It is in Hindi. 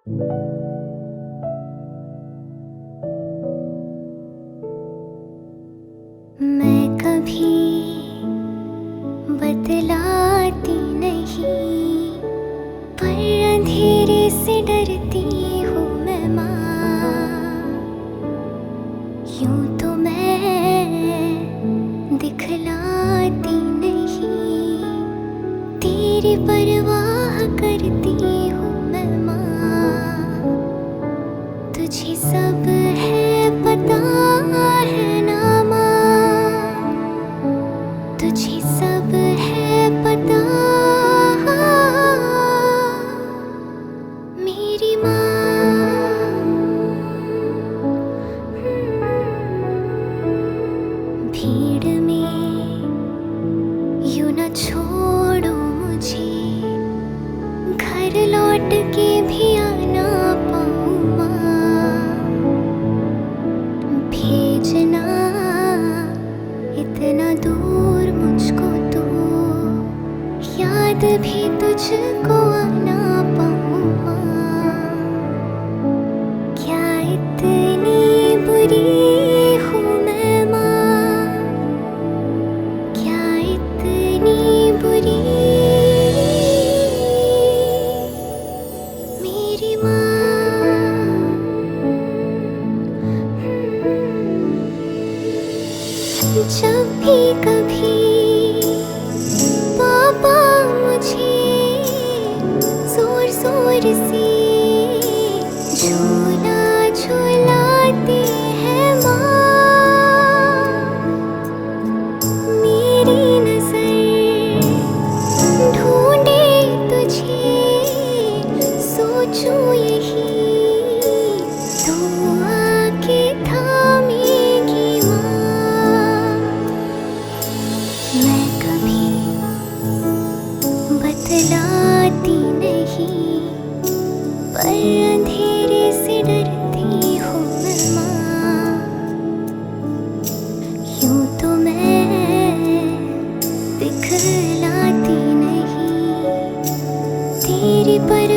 मैं कभी बतलाती नहीं, पर अंधेरे से डरती हूँ मैं माँ। यूं तो मैं दिखलाती नहीं, तेरी परवाह करती हूँ मैं माँ। तुझे सब है पता है ना माँ, तुझे सब है पता मेरी माँ। भीड़ में यूं न छोड़ो मुझे, घर लौट के भी आना पाऊँ माँ। भेजना इतना दूर मुझको तो, याद भी तुझको आना पाऊँ माँ। क्या इतनी बुरी हूँ मैं माँ, क्या इतनी बुरी मेरी माँ। जब भी कभी पापा मुझे जोर जोर से झूला झूलाते हैं माँ, मेरी नजर ढूंढे तुझे, सोचूं यही तू आके थामेगी माँ। मैं कभी बतलाती नहीं, पर अंधेरे से डरती हूँ मैं माँ। यूं तो मैं दिखलाती नहीं, तेरी पर